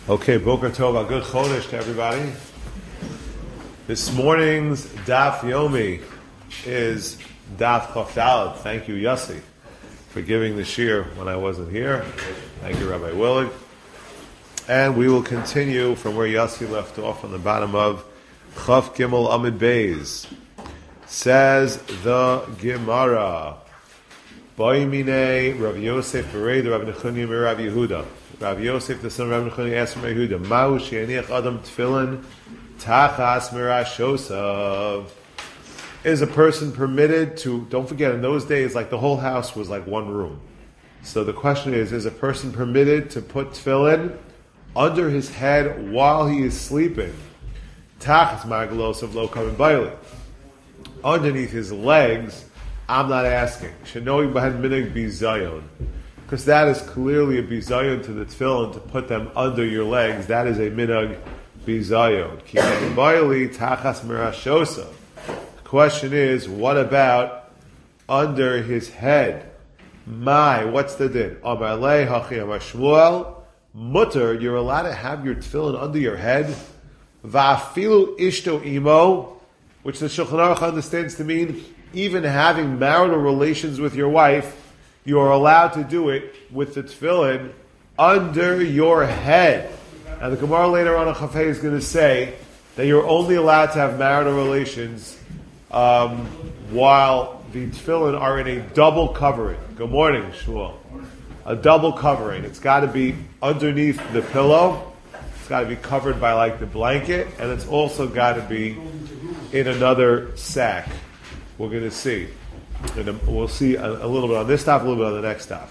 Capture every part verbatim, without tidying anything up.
Okay, Boker Tov, a good Chodesh to everybody. This morning's Daf Yomi is Daf Chof Daled. Thank you, Yossi, for giving the shir when I wasn't here. Thank you, Rabbi Willig. And we will continue from where Yossi left off on the bottom of Chof Gimel Amid Beis. Says the Gemara, Boimine Rav Yosef Bered Rav Nechunya Rav Yehuda. Rav Yosef, the son of Rav Nechunya, asked Rav Yehuda, Ma'u she'aniach adam tefillin tachas mirashosav. Is a person permitted to, don't forget, in those days, like the whole house was like one room. So the question is, is a person permitted to put tefillin under his head while he is sleeping? Tachas margalosav lo kamin baili. Underneath his legs, I'm not asking. Shenoi b'hen minig bizayon. Because that is clearly a bizayon to the tefillin to put them under your legs. That is a minhag bizayon. Ki baili tachas mirashosa. The question is, what about under his head? My, what's the din? Amar lei hachi amar Shmuel. Mutter, you're allowed to have your tefillin under your head. Va'afilu ishto imo, which the Shulchan Aruch understands to mean even having marital relations with your wife, you are allowed to do it with the tefillin under your head. And the Gemara later on in Chaf Hei is going to say that you're only allowed to have marital relations um, while the tefillin are in a double covering. Good morning, Shmuel. A double covering. It's got to be underneath the pillow. It's got to be covered by like the blanket, and it's also got to be in another sack. We're going to see. And we'll see a, a little bit on this stuff, a little bit on the next stuff.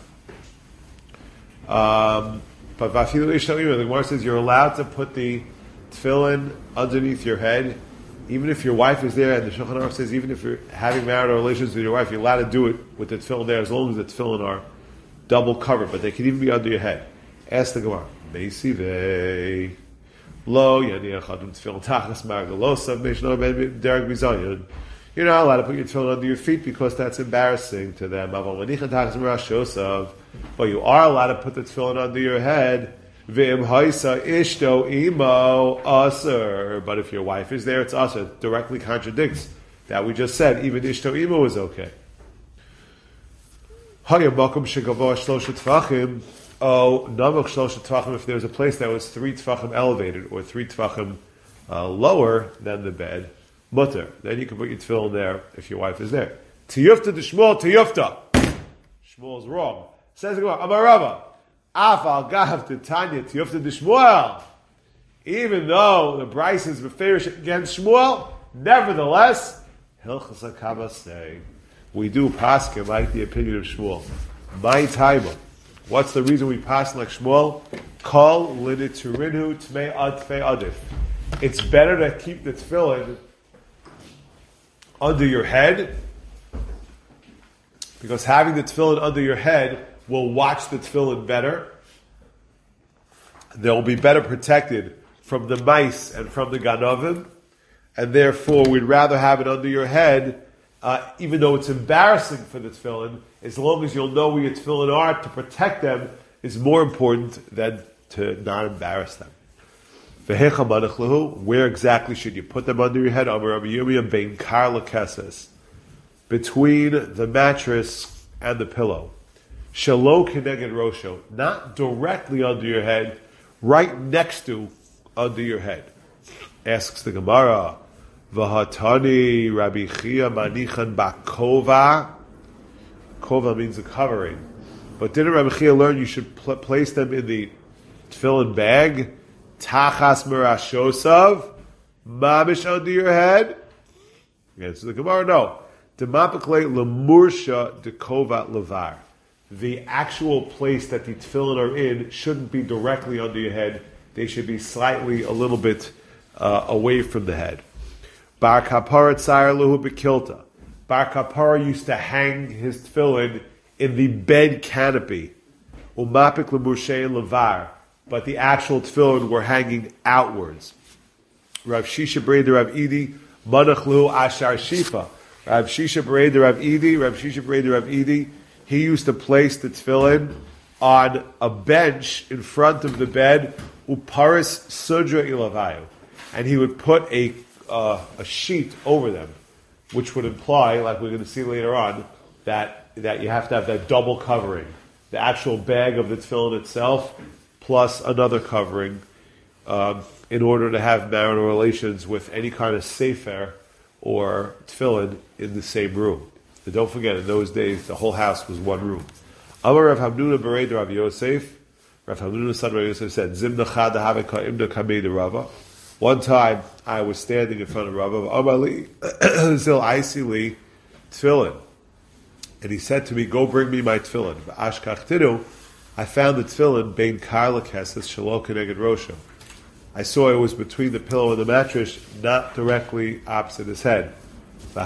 Um, but the Gemara says you're allowed to put the tefillin underneath your head, even if your wife is there. And the Shulchan Aruch says even if you're having marital relations with your wife, you're allowed to do it with the tefillin there, as long as the tefillin are double covered. But they can even be under your head. Ask the Gemara. Meisivei lo yaniach adam tefillin tachas margalosav meishno ben derek bizayon. You're not allowed to put your tefillin under your feet because that's embarrassing to them. But you are allowed to put the tefillin under your head. But if your wife is there, it's aser. It directly contradicts that we just said. Even ishto imo is okay. Oh, if there's a place that was three tefachim elevated or three tefachim uh, lower than the bed, mutter. Then you can put your tefillin there if your wife is there. Tiyufta de Shmuel, tiyufta. Shmuel is wrong. Says the Gemara, Amar Rava, af al gav de Tanya, tiyufta de Shmuel. Even though the Bryce is beferish against Shmuel, nevertheless, hilchas hakavah say, we do paskin like the opinion of Shmuel. My time. What's the reason we pass like Shmuel? Kol liniturinu tmei ad tmei adif. It's better to keep the tefillin under your head, because having the tefillin under your head will watch the tefillin better. They'll be better protected from the mice and from the ganovim, and therefore we'd rather have it under your head, uh, even though it's embarrassing for the tefillin. As long as you'll know where your tefillin are, to protect them is more important than to not embarrass them. Where exactly should you put them under your head? Between the mattress and the pillow. Shalo keneged rosho, not directly under your head, right next to under your head. Asks the Gemara, V'hatani Rabbi Chia manichan bakova. Kova means a covering. But didn't Rabbi Chia learn you should pl- place them in the tefillin bag? Tachas mirashosav, mamish under your head. Answer the Gemara, no. Demapikle lemursha dekovat levar. The actual place that the tefillin are in shouldn't be directly under your head. They should be slightly, a little bit uh, away from the head. Bar kapara tzayir lehu bekilta. Bar kapara used to hang his tefillin in the bed canopy. Umapik lemurshe levar. But the actual tefillin were hanging outwards. Rav Shisha Breda Rav Idi, Manachlu Ashar Shifa. Rav Shisha Breda Rav Idi, Rav Shisha Breda Rav Idi, he used to place the tefillin on a bench in front of the bed, uparis sudra ilavayu, and he would put a uh, a sheet over them, which would imply, like we're going to see later on, that that you have to have that double covering, the actual bag of the tefillin itself, plus another covering, um, in order to have marital relations with any kind of sefer or tefillin in the same room. And don't forget, in those days, the whole house was one room. Amar Rav Hamnuna Bered Rav Yosef, Rav Hamnuna son Rav Yosef said, Zimna chad havika imna kamei de Rava. One time, I was standing in front of Rava, Amar li, zil aisi li tefillin. And he said to me, go bring me my tefillin. Ashkach tidu, I found the tefillin bein kar lekesses shelo keneged rosho. I saw it was between the pillow and the mattress, not directly opposite his head. And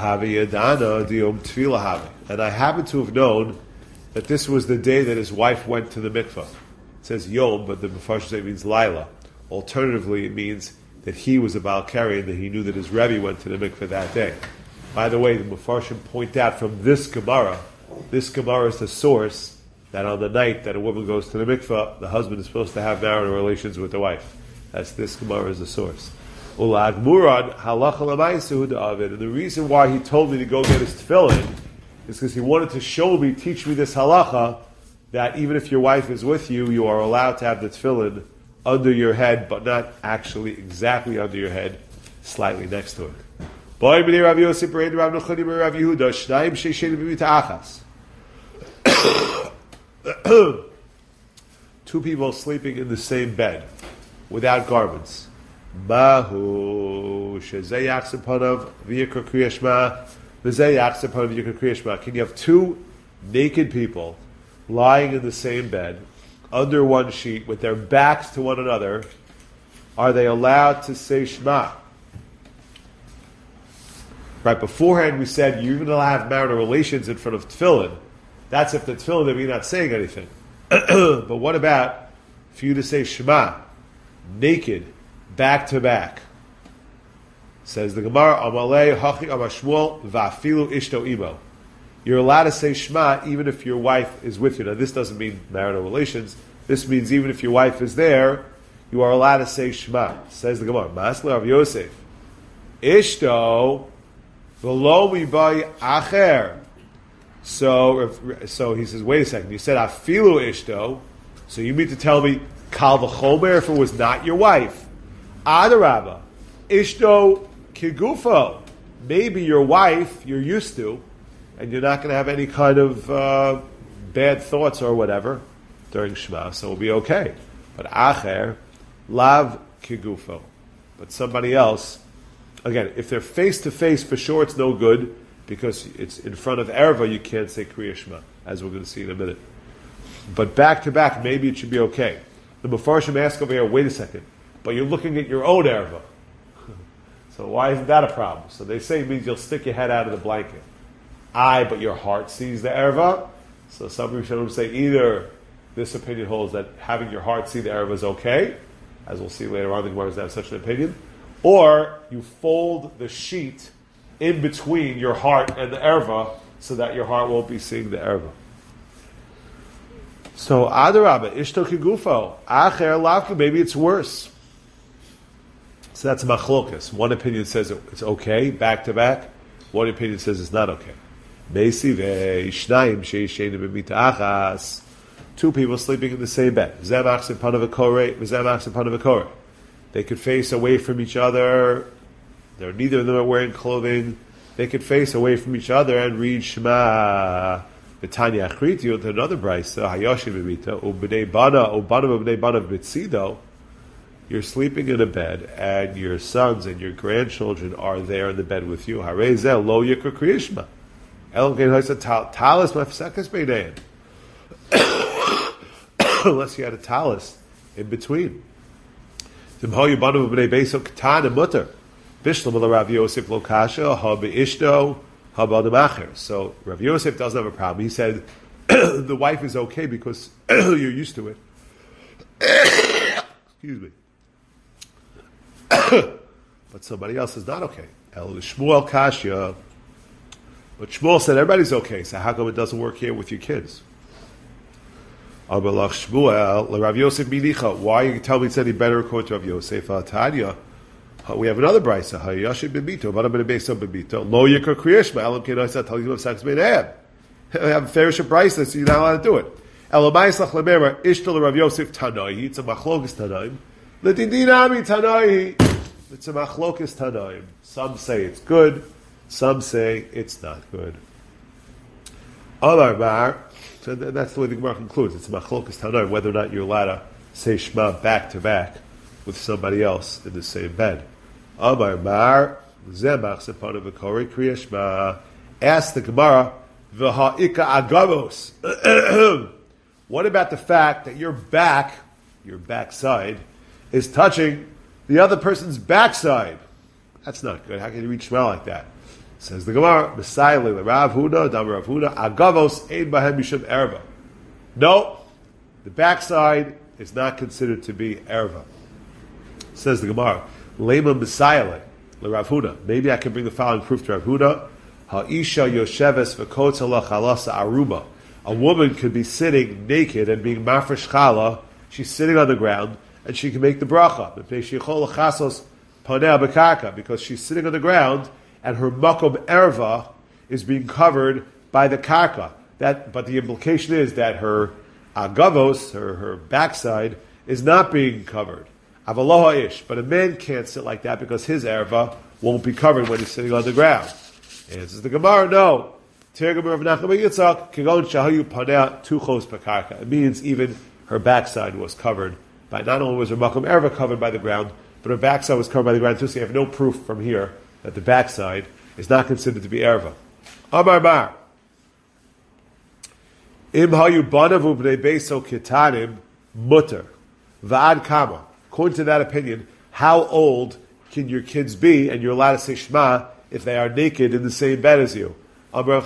I happen to have known that this was the day that his wife went to the mikvah. It says yom, but the Mefarshim say it means Laila. Alternatively, it means that he was a Balkari and that he knew that his Rebbe went to the mikvah that day. By the way, the Mefarshim point out from this Gemara, this Gemara is the source that on the night that a woman goes to the mikvah, the husband is supposed to have marital relations with the wife. That's this Gemara is the source. Ulag Murad halacha l'maisu David, and the reason why he told me to go get his tefillin is because he wanted to show me, teach me this halacha, that even if your wife is with you, you are allowed to have the tefillin under your head, but not actually exactly under your head, slightly next to it. Boy, b'nei Rav Yosef b'nei Rav Nachmani b'nei Rav Yehuda shnayim sheishenu b'mita achas. Two people sleeping in the same bed, without garments. Mahu shezeh yachsepanav v'yikra kriyashma v'zeh yachsepanav v'yikra kriyashma. Can you have two naked people lying in the same bed, under one sheet, with their backs to one another? Are they allowed to say Shema? Right beforehand we said you're even allowed to have marital relations in front of tefillin. That's if the tefillin that we're not saying anything. But what about for you to say Shema, naked, back to back? Says the Gemara, Amalei Hachi Amashmuel Va'afilu Ishto Imo. You're allowed to say Shema even if your wife is with you. Now this doesn't mean marital relations. This means even if your wife is there, you are allowed to say Shema. Says the Gemara, Masler of Yosef, Ishto V'lo Mibai Acher. So, so he says, wait a second. You said Afilu Ishto, so you mean to tell me Kal V'chomer if it was not your wife? Adarabba, Ishto Kigufo. Maybe your wife you're used to, and you're not going to have any kind of uh, bad thoughts or whatever during Shema, so it'll be okay. But Acher, Lav Kigufo. But somebody else, again, if they're face to face, for sure it's no good, because it's in front of Erva, you can't say Kriya Shema, as we're going to see in a minute. But back to back, maybe it should be okay. The Mefarshim ask over here, wait a second, but you're looking at your own Erva. So why isn't that a problem? So they say it means you'll stick your head out of the blanket. Aye, but your heart sees the Erva. So some Rishonim say either this opinion holds that having your heart see the Erva is okay, as we'll see later on, the Gemara doesn't have such an opinion, or you fold the sheet in between your heart and the erva, so that your heart won't be seeing the erva. So adarabba, ishto kigufo, acher lavka, maybe it's worse. So that's machlokas. One opinion says it's okay, back to back. One opinion says it's not okay. Meisive shnayim sheishenu b'mita achas. Two people sleeping in the same bed. Zemachs in panavakore, zemachs in panavakore. They could face away from each other. They're, neither of them are wearing clothing. They could face away from each other and read Shema. V'tanya achriti to another brayso hayoshi b'mita u'bnei bana u'bana u'bnei bana b'tzido. You're sleeping in a bed, and your sons and your grandchildren are there in the bed with you. Harei zeh lo yikra kriyishma. Elam kein ha'isa talis mafsekas beinein. Unless you had a talis in between. So Rav Yosef doesn't have a problem. He said the wife is okay because you're used to it. Excuse me. But somebody else is not okay. El Shmuel Kashya. But Shmuel said everybody's okay, so how come it doesn't work here with your kids? Amalach Shmuel, Rav Yosef Minicha. Why you tell me it's any better according to Rav Yosef? Tanya. We have another brisa. Hayashim b'mito, but I'm going to base on b'mito. Lo yikar kriyishma. Elam kenoisa tell you of sex b'nehem. We have a fairish brisa, so you're not allowed to do it. Elamais lach lememer ishtal Rav Yosef Tanoi. It's a machlokes Tanoim. L'dindinami Tanoi. It's a machlokes Tanoim. Some say it's good. Some say it's not good. Amar Mar. So that's the way the Gemara concludes. It's a machlokes Tanoim whether or not you're allowed to say Shema back to back with somebody else in the same bed. Amar Mar, Zemach Sepana V'Kori Kriyashma. Ask the Gemara, V'ha'ika agavos. What about the fact that your back, your backside, is touching the other person's backside? That's not good. How can you read Shema like that? Says the Gemara, B'Saili Rav Huda, Dam Rav Huda, agavos ein bahem mishum erva. No, the backside is not considered to be erva. Says the Gemara, Lema Messiah, Le Rav Huda. Maybe I can bring the following proof to Rav Huda. Ha'isha yosheves v'kotza lachalasa aruba. A woman could be sitting naked and being mafresh chala. She's sitting on the ground and she can make the bracha. Because she's sitting on the ground and her makom erva is being covered by the karka. That, but the implication is that her agavos, her, her backside, is not being covered. Avaloha ish, but a man can't sit like that because his erva won't be covered when he's sitting on the ground. Answers the Gemara, no. It means even her backside was covered by, not only was her makom erva covered by the ground, but her backside was covered by the ground too. So you have no proof from here that the backside is not considered to be erva. Amar Mar. Im hayu banavu b'nei beiso kitanim mutter va'ad kama. According to that opinion, how old can your kids be, and you're allowed to say Shema if they are naked in the same bed as you? A girl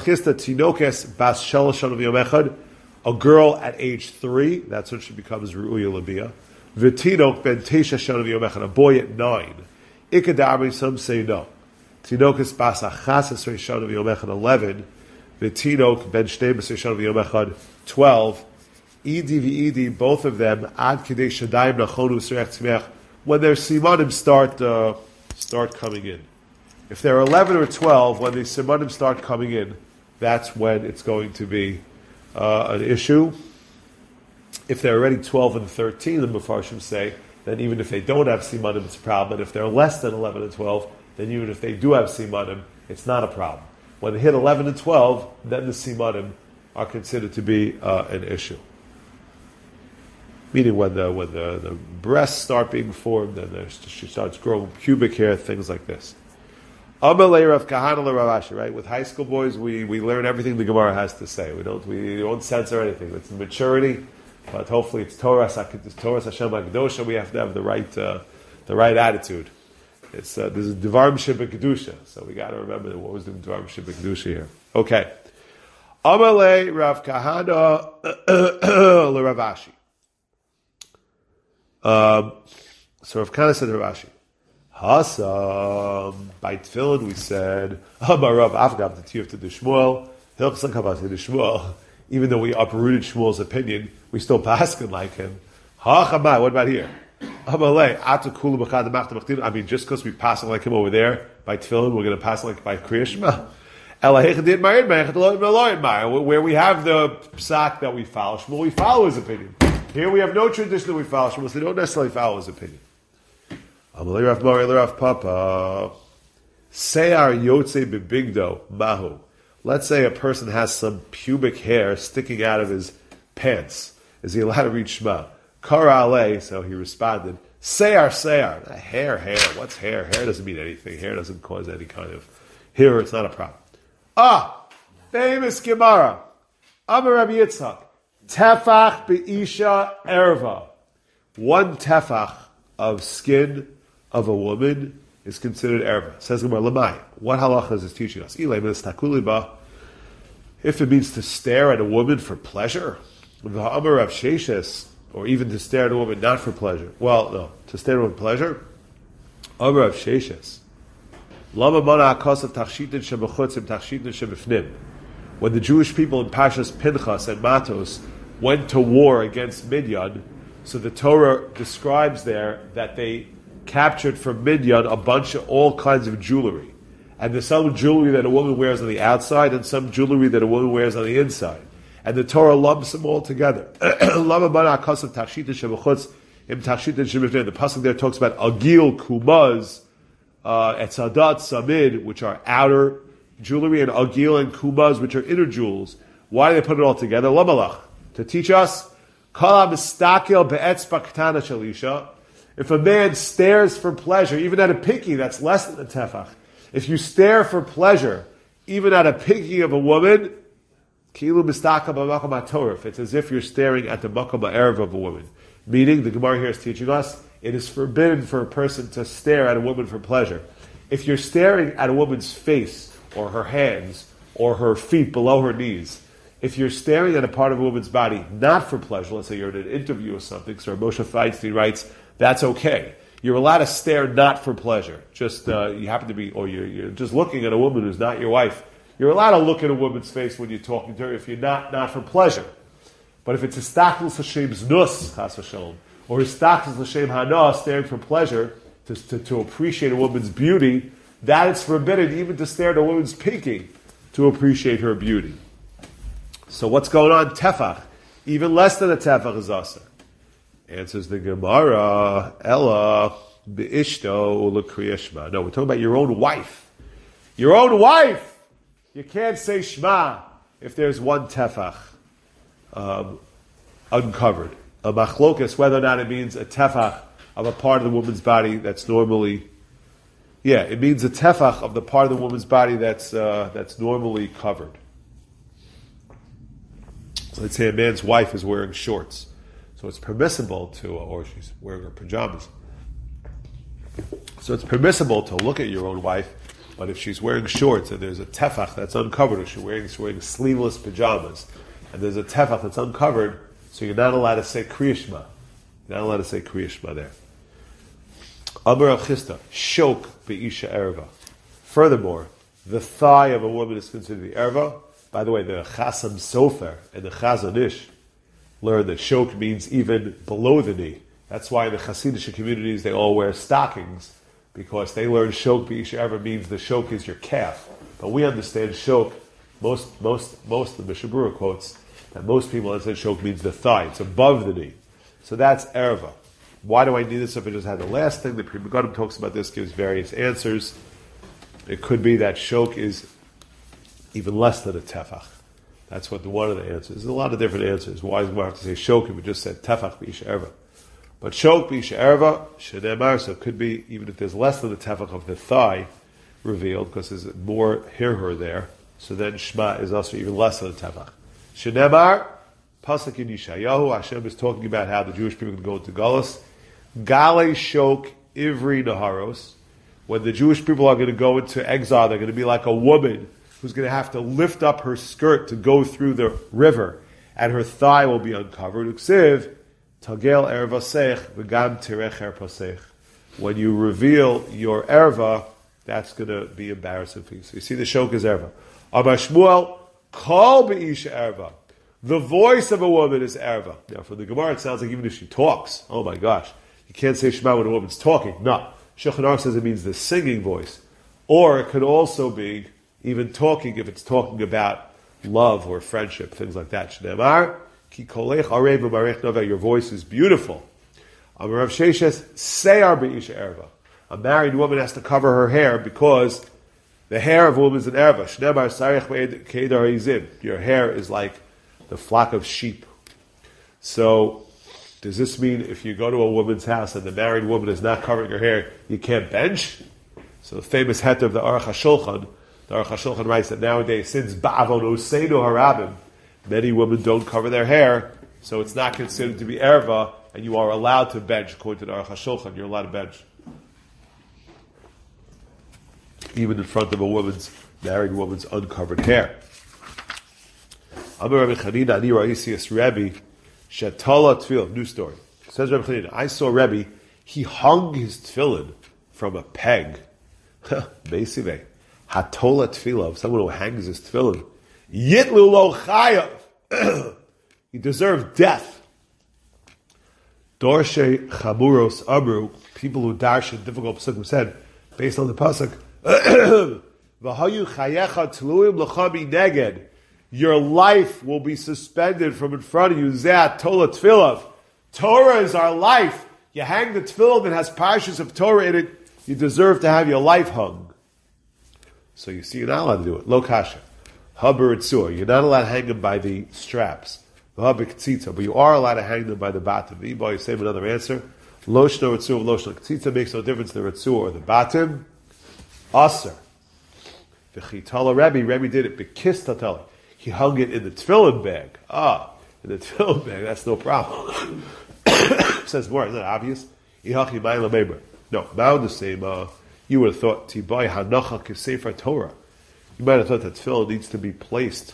at age three, that's when she becomes Ru'uya Labia. V'tinok ben teisha shana v'yomechad, a boy at nine. Ikadami, some say no. Tinokas bas achas esrei shana v'yomechad, eleven. V'tinok ben shnei b'srei shana v'yomechad, twelve. Edi v'edi, both of them, ad kidei shadayim nachonu s'reich tzmeach, when their simanim start uh, start coming in. If they're eleven or twelve, when the simanim start coming in, that's when it's going to be uh, an issue. If they're already twelve and thirteen, the Mefarshim say, then even if they don't have simanim, it's a problem. And if they're less than eleven and twelve, then even if they do have simanim, it's not a problem. When they hit eleven and twelve, then the simanim are considered to be uh, an issue. Meaning when the when the, the breasts start being formed and she starts growing pubic hair, things like this. Amalei Rav Kahana Rav Ashi, right? With high school boys, we, we learn everything the Gemara has to say. We don't we don't censor anything. It's maturity, but hopefully it's Torah Torah Hashem HaKadosha. We have to have the right uh, the right attitude. It's uh, there's a Devarim Sheba Kedusha, so we got to remember that what was the Devarim Sheba Kedusha here. Okay, Amalei Rav Kahana Rav Ashi. Um, so Rav Kahana said to Rav Ashi, Hasam, by Tefillin we said, Amar Rav Afgam the Tiyuf to the Shmuel, Hilchs Lakavas to the Shmuel, even though we uprooted Shmuel's opinion, we still paskin like him. Ha-chamai, what about here? Amalei, Atu Kulu B'chad Machta Machtin, I mean, just because we passing like him over there, by Tefillin, we're going to pass like by Kriya Shema. Where we have the psak that we follow, Shmuel, we follow his opinion. Here we have no tradition that we follow Shmuel, so they don't necessarily follow his opinion. Amalei Rav Mari Rav Papa. Seyar Yotze Bebigdo Mahu. Let's say a person has some pubic hair sticking out of his pants. Is he allowed to read Shema? Kara alei, so he responded, Seyar, Seyar. Hair, hair. What's hair? Hair doesn't mean anything. Hair doesn't cause any kind of... Here, it's not a problem. Ah! Famous Gemara. Amar Rabbi Yitzchak. Tefach be'isha erva. One tefach of skin of a woman is considered erva. Says Gemara, Lamai. What halacha is this teaching us? If it means to stare at a woman for pleasure, Amar Rav Sheshes, or even to stare at a woman not for pleasure. Well, no, to stare at a woman for pleasure. Amar Rav Sheshes. Lama mana akasav tachshitin shebechutzim tachshitin shebefnim. When the Jewish people in Pashas Pinchas and Matos went to war against Midian. So the Torah describes there that they captured from Midian a bunch of all kinds of jewelry. And there's some jewelry that a woman wears on the outside and some jewelry that a woman wears on the inside. And the Torah lumps them all together. The pasuk there talks about agil, kumaz, uh, etzadat, samid, which are outer jewelry, and agil and kumaz, which are inner jewels. Why do they put it all together? Lamalach, to teach us, if a man stares for pleasure, even at a pinky, that's less than a tefach. If you stare for pleasure, even at a pinky of a woman, it's as if you're staring at the makam ha'erev of a woman. Meaning, the Gemara here is teaching us, it is forbidden for a person to stare at a woman for pleasure. If you're staring at a woman's face, or her hands, or her feet below her knees, if you're staring at a part of a woman's body not for pleasure, let's say you're in an interview or something, so Moshe Feinstein writes, that's okay. You're allowed to stare not for pleasure. Just, uh, you happen to be, or you're, you're just looking at a woman who's not your wife. You're allowed to look at a woman's face when you're talking to her if you're not, not for pleasure. But if it's istakhlus Hashem's nus, chas v'shalom, or istakhlus Hashem hana, staring for pleasure, to, to, to appreciate a woman's beauty, that it's forbidden even to stare at a woman's pinky to appreciate her beauty. So what's going on? Tefach. Even less than a tefach is asa. Answers the Gemara, Ella be'ishto l'kriyashma. No, we're talking about your own wife. Your own wife! You can't say Shema if there's one tefach um, uncovered. A machlokas, whether or not it means a tefach of a part of the woman's body that's normally, yeah, it means a tefach of the part of the woman's body that's uh, that's normally covered. So let's say a man's wife is wearing shorts, so it's permissible to, or she's wearing her pajamas. So it's permissible to look at your own wife. But if she's wearing shorts and there's a tefach that's uncovered, or she's wearing, she's wearing sleeveless pajamas, and there's a tefach that's uncovered, so you're not allowed to say Kriya Shema. You're not allowed to say Kriya Shema there. Amar Achista, shok be'isha erva. Furthermore, the thigh of a woman is considered the erva. By the way, the Chasam Sofer and the Chazon Ish learn that shok means even below the knee. That's why in the Hasidic communities they all wear stockings, because they learn shok b'isha erva means the shok is your calf. But we understand shok, most most most of the Mishnah Berurah quotes, that most people understand shok means the thigh. It's above the knee. So that's erva. Why do I need this if I just had the last thing? The Pri Megadim talks about this, gives various answers. It could be that shok is even less than a tefach. That's what the, one of the answers. There's a lot of different answers. Why do we have to say shok if we just said tefach b'isha erva? But shok b'isha erva, shenemar, so it could be, even if there's less than the tefach of the thigh revealed, because there's more hirhur there, so then shema is also even less than the tefach. Shenemar, pasuk in Yeshayahu, Hashem is talking about how the Jewish people can go into Galus. Gale shok ivri naharos. When the Jewish people are going to go into exile, they're going to be like a woman who's going to have to lift up her skirt to go through the river, and her thigh will be uncovered. Uksiv, tagel ervasech v'gam tirech erpasech. When you reveal your erva, that's going to be embarrassing for you. So you see the shok is erva. Amar Shmuel, kol be'isha erva. The voice of a woman is erva. Now, from the Gemara, it sounds like even if she talks, oh my gosh, you can't say Shema when a woman's talking. No. Shulchan Aruch says it means the singing voice. Or it could also be even talking if it's talking about love or friendship, things like that. Shneimar, ki kolech arev u'marech nova, your voice is beautiful. Amar Rav Sheshes, seyar be'isha erva. A married woman has to cover her hair because the hair of a woman is an erva. Shneimar sarech ke'edar izim. Your hair is like the flock of sheep. So, does this mean if you go to a woman's house and the married woman is not covering her hair, you can't bench? So the famous heter of the Aruch HaShulchan, the Aruch HaShulchan writes that nowadays, since ba'avon oseinu harabim, many women don't cover their hair, so it's not considered to be erva, and you are allowed to bench. According to the Aruch HaShulchan, you're allowed to bench. Even in front of a woman's, married woman's uncovered hair. Amar Rabbi Chanina, ani ra'isi Rebbe, Shetala tefillin, new story. Says Rebbe Chanina, I saw Rebbe, he hung his tefillin from a peg. Basically, hatola tefillah, someone who hangs his tefillin. Yitlu lo chayav. You deserve death. Dorshe chamuros abru, people who darshan difficult pasukim said, based on the pasuk, V'hayu chayecha tluim l'chabi neged. Your life will be suspended from in front of you. Zeh tola tfilah. Torah is our life. You hang the tefillin that has parshas of Torah in it, you deserve to have your life hung. So you see, you're not allowed to do it. Lo kasha. Haber etzur. You're not allowed to hang them by the straps. Haber k'tzitza. But you are allowed to hang them by the bottom. Anybody say another answer? Lo shno etzur, lo shno k'tzitza makes no difference the etzur or the bottom. Aser. V'chitala Rebbe. Rebbe did it. Bekis tatali. He hung it in the tefillin bag. Ah, in the tefillin bag. That's no problem. Says more, isn't that obvious? No, now the same, uh, you would have thought, Tibai Hanacha Kesefer Torah. You might have thought that tefillin needs to be placed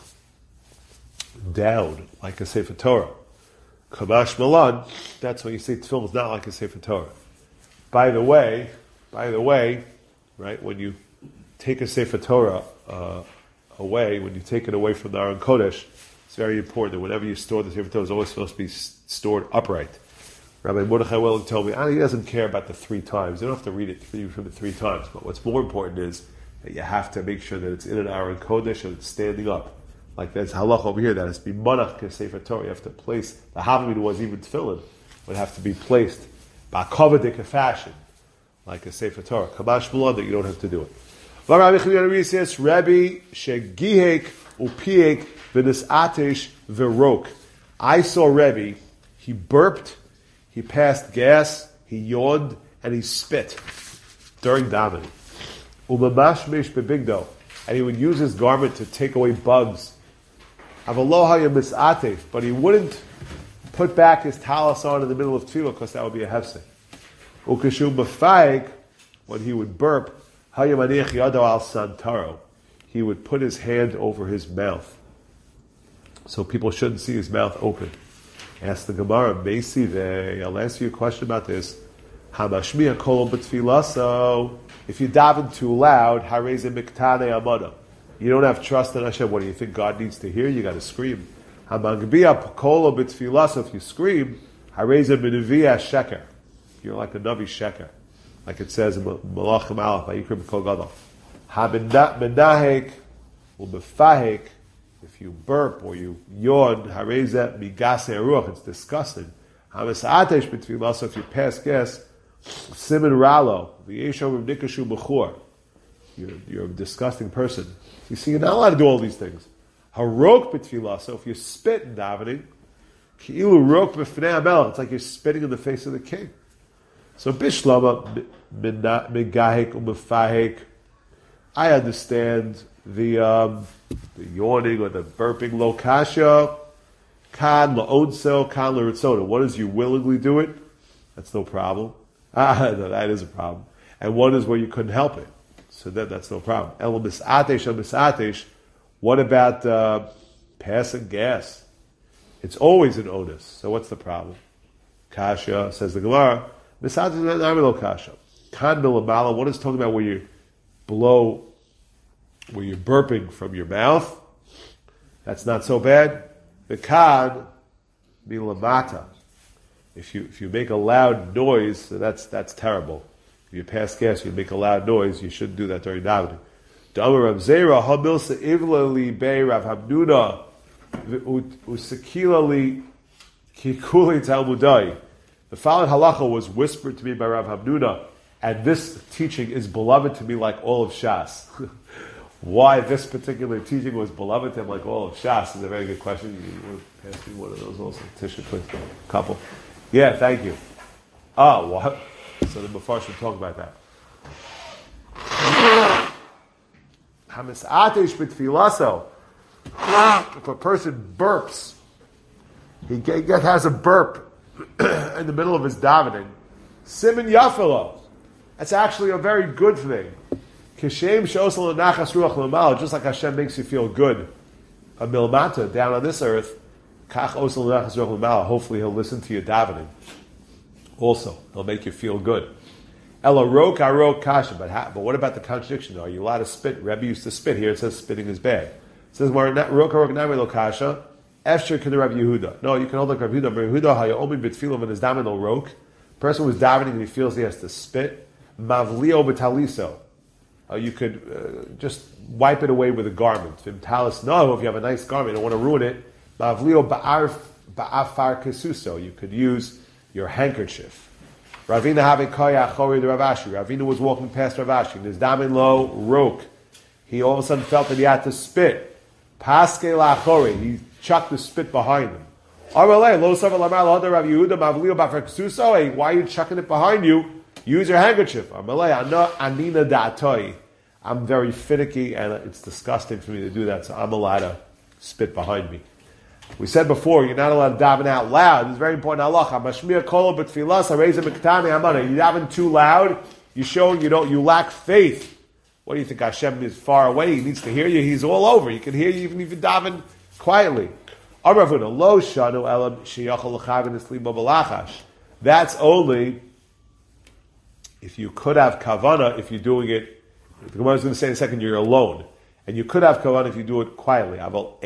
down like a Sefer Torah. Kamash Malan, that's when you say tefillin is not like a Sefer Torah. By the way, by the way, right, when you take a Sefer Torah uh, away, when you take it away from the Aron Kodesh, it's very important that whenever you store the Sefer Torah, it's always supposed to be stored upright. Rabbi Mordechai Welling told me, ah, he doesn't care about the three times. You don't have to read it from the three times. But what's more important is that you have to make sure that it's in an Aron Kodesh and it's standing up. Like there's halach over here, that has to be monach kesefer Torah. You have to place, the Havamid was even tefillin, would have to be placed by kavadik fashion, like a Sefer Torah. Kamash Malon, that you don't have to do it. Rabbi says, Rabbi shegihek upiek v'nis atish v'rok. I saw Rebbe, he burped, he passed gas, he yawned, and he spit during davening. Umamashmish bebigdo, and he would use his garment to take away bugs. Avaloha misatef, but he wouldn't put back his talis on in the middle of tefillah because that would be a hefsek. Ukashum b'faik, when he would burp, hayamanich yado al santaro, he would put his hand over his mouth, so people shouldn't see his mouth open. Ask the Gemara, Meisi, I'll ask you a question about this. Hamashmiya kol b'tfilaso. If you daven too loud, hareze miktane amada. You don't have trust in Hashem. What do you think God needs to hear? You got to scream. Hamagbiya kol b'tfilaso. If you scream, hareze minivia sheker. You're like a navi sheker, like it says in Malachim Aleph, Vayikrim Kol Gadol. Habendahek ubefahek. If you burp or you yawn, hareza migase ruach, it's disgusting. Hamisatesh b'tfilah, if you pass gas, simin ralo, v'yeshom nikashu b'chur. You're you're a disgusting person. You see, you're not allowed to do all these things. Harok b'tfilah, so if you spit in davening, ki'ilu rok b'fnei hamelech, it's like you're spitting in the face of the king. So bishlama migahek umefahek. I understand the um, the yawning or the burping, lo kasha, kan la'onsel, kan l'ritzoda. What is you willingly do it? That's no problem. Ah, no, that is a problem. And one is where you couldn't help it. So that, that's no problem. El misatesh, misatesh. What about uh, passing gas? It's always an onus. So what's the problem? Kasha, says the Gemara, misatesh not lo kasha. Kan milamala, what is talking about where you blow, where you're burping from your mouth? That's not so bad. The kan milamata. If you if you make a loud noise, that's that's terrible. If you pass gas, you make a loud noise. You shouldn't do that during davening. Damar Rav Zera hamilsa ivla li bei Rav Hamnuna usekila li kikuli talmudai. The following halacha was whispered to me by Rav Hamnuna, and this teaching is beloved to me like all of Shas. Why this particular teaching was beloved to him like all of Shas is a very good question. You want to pass me one of those also? Tisha, please. A couple. Yeah, thank you. Ah, what? So the Mepharshim talk about that. Hamisatesh b'tfilaso. If a person burps, he has a burp in the middle of his davening. Simin yafelo. That's actually a very good thing. Kishem shosel nachas ruach l'mal. Just like Hashem makes you feel good, a milmata down on this earth. Kach osel nachas ruach l'mal. Hopefully, he'll listen to your davening. Also, he'll make you feel good. Ela rok arok kasha. But ha, but what about the contradiction? Are you allowed to spit? Rebbe used to spit. Here it says spitting is bad. It says more rok arok nami lo kasha. Efshir can Rav Yehuda. No, you can hold like Rav Yehuda. Rav Yehuda, how you open bitfilim and his daven no rok. Person who's davening and he feels he has to spit. Mavlio betaliso. Uh, you could uh, just wipe it away with a garment. Vimtalis, no, if you have a nice garment, you don't want to ruin it. Mavlio ba'afar kesuso. You could use your handkerchief. Ravina have koya chori the Ravashi. Ravina was walking past Ravashi. And his damin lo rok. He all of a sudden felt that he had to spit. Paske la'achori. He chucked the spit behind him. Why are you chucking it behind you? Use your handkerchief. I'm very finicky and it's disgusting for me to do that, so I'm allowed to spit behind me. We said before, you're not allowed to daven out loud. It's very important. Halacha. You daven too loud, you're showing you don't, you lack faith. What do you think? Hashem is far away. He needs to hear you. He's all over. He can hear you even if you daven quietly. That's only if you could have kavana if you're doing it. The Gemara is going to say in a second you're alone, and you could have kavana if you do it quietly.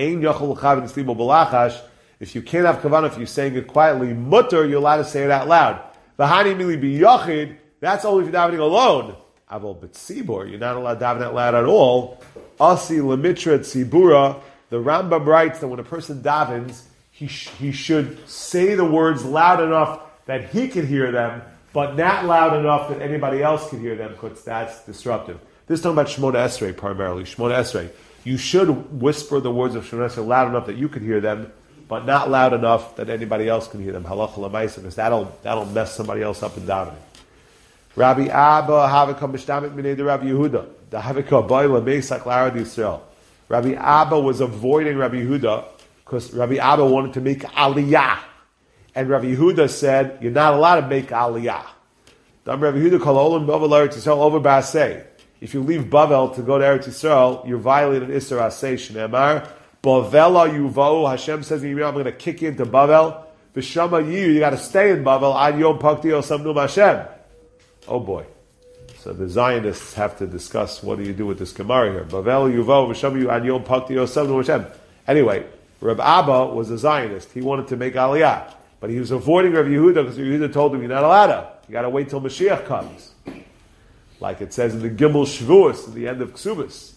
If you can't have kavana if you're saying it quietly, mutter, you're allowed to say it out loud. That's only if you're davening alone. Aval b'tzibur, you're not allowed to daven out loud at all. Asi lemitra tzibura. The Rambam writes that when a person davens, he sh- he should say the words loud enough that he can hear them, but not loud enough that anybody else can hear them, because that's disruptive. This is talking about Shemona Esrei primarily. Shemona Esrei. You should whisper the words of Shemona Esrei loud enough that you can hear them, but not loud enough that anybody else can hear them. Halacha l'maisa, because that'll that'll mess somebody else up in davening. Rabbi Abba havika mishtamik minei de Rabbi Yehuda. The havika ba'ila meisak l'Arad Yisrael. Rabbi Abba was avoiding Rabbi Yehuda because Rabbi Abba wanted to make aliyah. And Rabbi Yehuda said, you're not allowed to make aliyah. Rabbi Yehuda called Olam Bavel Eretz Yisrael over Ba'aseh. If you leave Bavel to go to Eretz Yisrael, you're violating Isser Aseh Shneimar. Bavela Yuvau, Hashem says, I'm going to kick you into Bavel. V'shama Yu, you got to stay in Bavel. Ad Yom Pakti Osamnum Hashem. Oh boy. So the Zionists have to discuss what do you do with this Gemara here. Bavel Yuvo V'Shamu Ad Yom Pakti Yosem Hashem. Anyway, Reb Abba was a Zionist. He wanted to make Aliyah, but he was avoiding Rav Yehuda because Rav Yehuda told him you're not allowed to. You got to wait till Mashiach comes, like it says in the Gimel Shavuos at the end of Ksubas.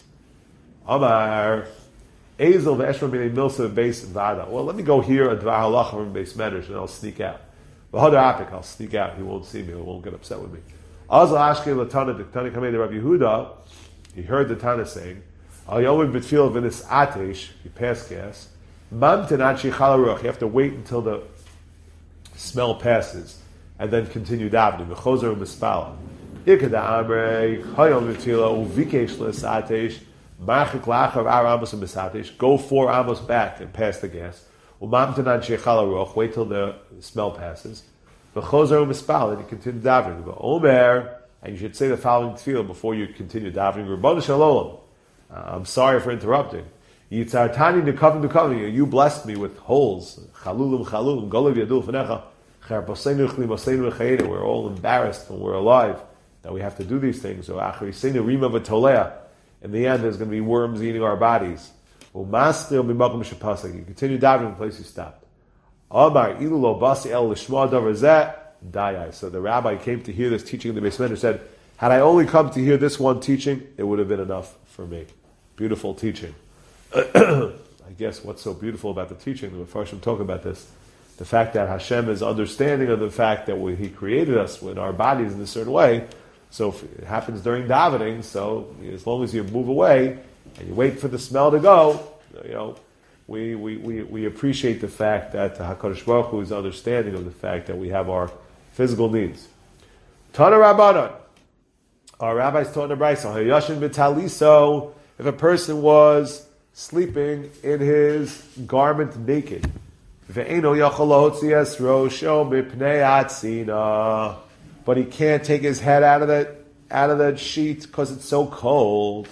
Amar Ezel v'Eshma Minei Milsa Beis Vada. Well, let me go here at Dvar Halacha from Beis Medrash and I'll sneak out. V'Hadar Apik, I'll sneak out. He won't see me. He won't get upset with me. Azal Ashke Latana, the Tana Kamei de Rabbi Yehuda, he heard the Tana saying, Al Yomim B'Tfil V'Nis Atesh, he passed gas, Mamten Achi Chalaruch, you have to wait until the smell passes, and then continue davening. V'Chozer U'Mispala. Ikada Amrei, Hayom B'Tfila, U'Vikesh L'Nis Atesh, Machik Lachar Ar Amos U'Misatesh, go four Amos back and pass the gas. U'Mamten Achi Chalaruch, wait till the smell passes. V'chozer u'mispal, and you continue davening. Omer, and you should say the following tefillah before you continue davening. Rabbanu Shalom, uh, I'm sorry for interrupting. Yitzartani nekavim nekavim, you blessed me with holes. Chalulim chalulim, golav yadul f'necha. Charposeinu chlimaseinu v'chayeda. We're all embarrassed when we're alive that we have to do these things. So achriseinu rima v'tolea. In the end, there's going to be worms eating our bodies. U'mastil b'makom shepasek. You continue davening in the place you stopped. Amar ilu lo basi el lishma davar zeh dayai. So the rabbi came to hear this teaching in the Beis Medrash, said, had I only come to hear this one teaching, it would have been enough for me. Beautiful teaching. I guess what's so beautiful about the teaching, the Mefarshim talk about this, the fact that Hashem is understanding of the fact that we, He created us with our bodies in a certain way. So if it happens during davening, so as long as you move away and you wait for the smell to go, you know, We, we, we, we appreciate the fact that HaKadosh Baruch Hu is understanding of the fact that we have our physical needs. Tana Rabbanan. Our rabbis taught in the Brisa, Hayashin b'taliso, if a person was sleeping in his garment naked, ve'eno yachol lahotzi es rosho mipnei atzina, but he can't take his head out of the out of the sheet because it's so cold.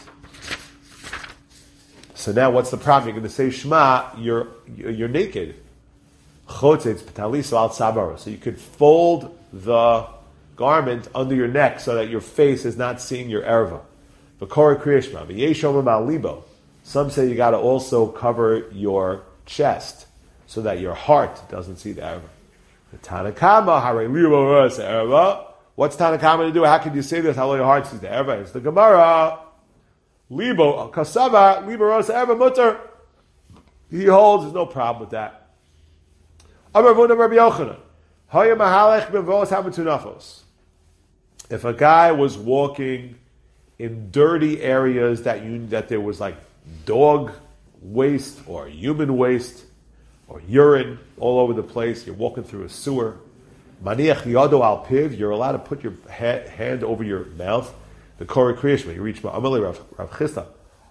So now, what's the problem? You're going to say Shema. You're you're naked. Chotzetz b'taliso al tzabaro. So you could fold the garment under your neck so that your face is not seeing your erva. V'kora kriyishma v'yeshom al libo. Some say you got to also cover your chest. so that your heart doesn't see the erva. The Tanakama, Hare Libo Ras Erva. What's Tanakama to do? How can you say this? How your heart sees the erva? It's the Gemara. Libo Kasava Libo Ras Erva Mutter. He holds there's no problem with that. Amar Vuna Rabbi Yochanan. Haya Mahalech Bevos Hamatunafos. If a guy was walking in dirty areas that you that there was like dog waste or human waste or urine all over the place, you're walking through a sewer. Maniach yado al piv, you're allowed to put your ha- hand over your mouth. The Korah Kriyashma, you reach Ma'amali Rav Rav Chisda.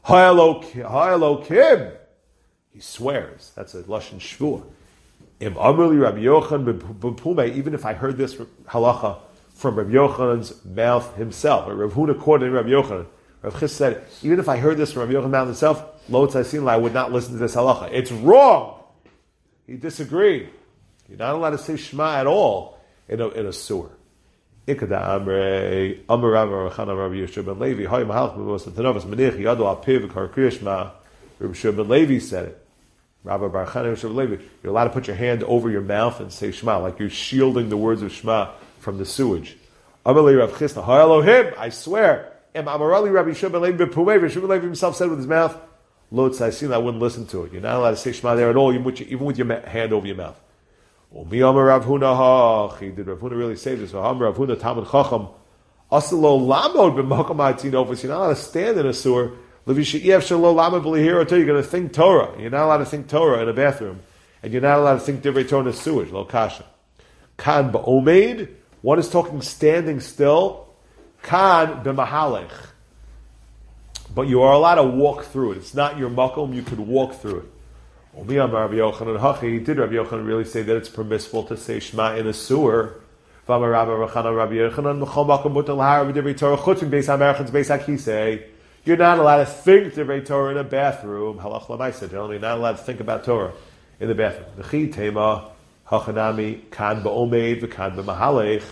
Hayalo Kim. He swears. That's a Lashon Shvuah. Im Amali Rabbi Yochanan b'Pume, even if I heard this halacha from Rabbi Yochanan's mouth himself, or Rav Huna quoted Rabbi Yochanan, Rav Chis said, even if I heard this from Rabbi Yochanan's mouth himself, Lo Tzaisin, I would not listen to this halacha. It's wrong. He disagreed. You're not allowed to say Shema at all in a, in a sewer. Ikada Amrei Amar Rav Rechana Rabbi Yeshua ben Levi Hay Mahalach B'Mos Tanovas Menich Yadu Al Piv Kar Kriyashma. Rabbi Yeshua ben Levi said it. Rabbi Baruch Chana Yeshua ben Levi. You're allowed to put your hand over your mouth and say Shema, like you're shielding the words of Shema from the sewage. Amalei Rav Chisda Hay Elohim. I swear. Em Amarali Rabbi Yeshua ben Levi B'Pumei. Rabbi Yeshua ben Levi himself said with his mouth, Lo Tzaisin, I wouldn't listen to it. You're not allowed to say Shema there at all, even with your, even with your hand over your mouth. Umi Amar Rav Huna ha. Did Rav Huna really say this? Amar Rav Huna Talmid Chacham. Asalo lamod b'makom ha'tinofos. You're not allowed to stand in a sewer. Levi she'iev shelo lamod b'lihira Torah. You're going to think Torah. You're not allowed to think Torah in a bathroom, and you're not allowed to think divrei Torah in a sewage. Lo kasha. Kan ba'omeid. One is talking standing still. Kan b'mahalech. But you are allowed to walk through it. It's not your makom. You could walk through it. Did Rabbi Yochanan really say that it's permissible to say Shema in a sewer? You're not allowed to think Divrei Torah in a bathroom. Halach l'maisa, generally, you're not allowed to think about Torah in the bathroom. V'chi tema hachanami kan ba'omeid v'kan b'mahalech.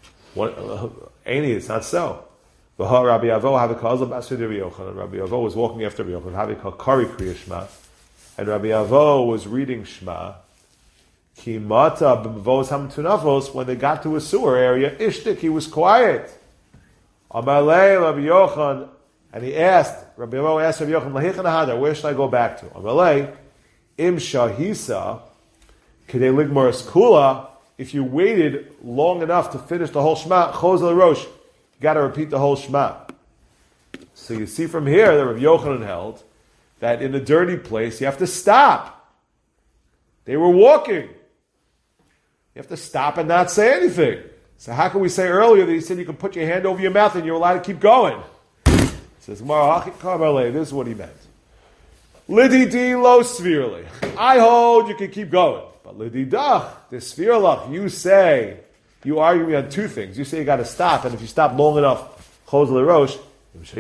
Any, it's not so. Rabbi Avo have a cause of Rabbi Yochanan. Rabbi Avo was walking after Rabbi Yochanan. Have a called Kari Kriya Shema. And Rabbi Avo was reading Shema. Ki mata b'mvos hamtunafos. When they got to a sewer area, ishtik, he was quiet. Amalei Rabbi Yochanan, and he asked, Rabbi Avo asked Rabbi Yochanan, Lahichan ahadar, where should I go back to? Amalei im shahisa k'dei ligmar eskula. If you waited long enough to finish the whole Shema, choz rosh, you got to repeat the whole Shema. So you see from here that Rabbi Yochanan held that in a dirty place, you have to stop. They were walking. You have to stop and not say anything. So how can we say earlier that he said you can put your hand over your mouth and you're allowed to keep going? He says, this is what he meant. Lidi di lo svirli. I hold you can keep going. But lidi dach, the svirlach, you say, you argue me on two things. You say you got to stop, and if you stop long enough, choz l'rosh, if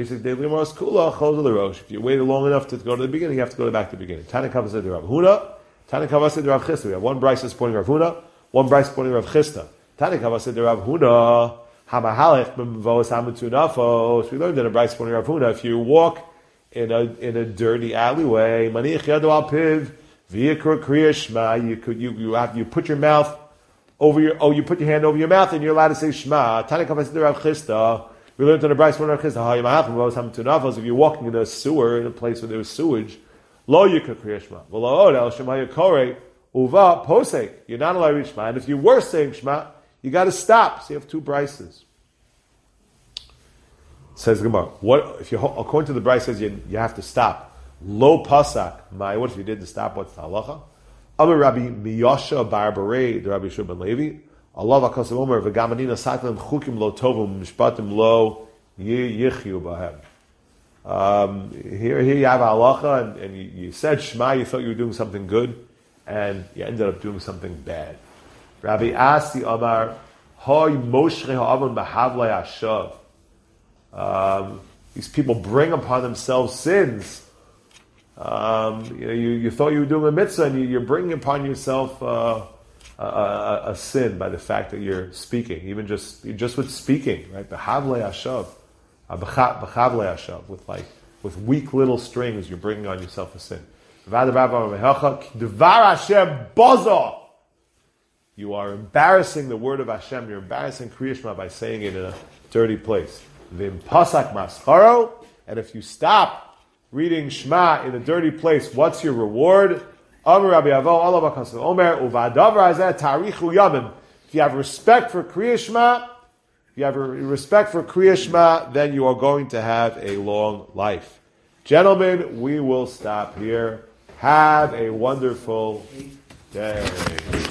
you waited long enough to go to the beginning, you have to go back to the beginning. Tanakava said to Rav Huna, Tanakava said to Rav Chisda. We have one Bryce supporting Rav Huna, one Bryce supporting Rav Chisda. Tanakava said to Rav Huna, Hamahalech b'mvos hamutunafos. We learned in a Bryce supporting Rav Huna, if you walk in a in a dirty alleyway, maniach yado al piv, v'yikra kriya shema, you could you you have you put your mouth over your oh you put your hand over your mouth and you're allowed to say Shema. Tanakava said to Rav Chisda. We learned in the Bryce Rav Chisda, if you're walking in a sewer, in a place where there was sewage, lo yikra kriya shema. V'lo od el shema yikore uva posek. You're not allowed to read Shema. And if you were saying Shema, you got to stop. So you have two Bryces. Says Gemara, what if you according to the Bryce says you, you have to stop? Lo pasak. My, what if you didn't stop? What's the halacha? Amar Rabbi Miyasha bar Barei, the Rabbi Yeshua ben Levi. Allah v'kasav omer v'gamanina saklim chukim lo tovim mishpatim lo yichyu b'hem. Um, here, here you have halacha, and, and you, you said Shema, you thought you were doing something good, and you ended up doing something bad. Rabbi Asi Amar, Hoy Moshe ha'avon b'havlei hashav. Um, these people bring upon themselves sins. Um, you know, you, you thought you were doing a mitzvah, and you, you're bringing upon yourself uh, a, a, a sin by the fact that you're speaking, even just just with speaking, right? B'havlei hashav, b'chavlei hashav, with like with weak little strings, you're bringing on yourself a sin. Dvar Hashem bozo. You are embarrassing the word of Hashem. You're embarrassing Kriya Shema by saying it in a dirty place. Vim pasak mascharo. And if you stop reading Shema in a dirty place, what's your reward? Amar Rabbi Avo Allah Bakasim Omer Uvadavar Hazeh Tarichu Yamim. If you have respect for Kriya Shema, if you have respect for Kriya Shema, then you are going to have a long life. Gentlemen, we will stop here. Have a wonderful day.